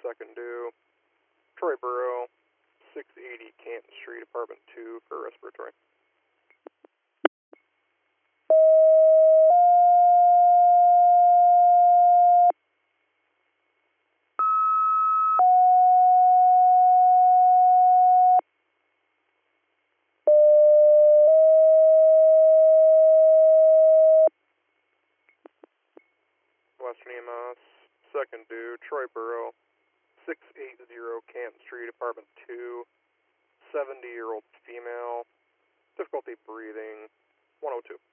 second due. Troy Borough, 680 Canton Street, apartment 2 for respiratory. Western EMS, second due, Troy Borough, 680 Canton Street, apartment 2, 70-year-old female, difficulty breathing, 102.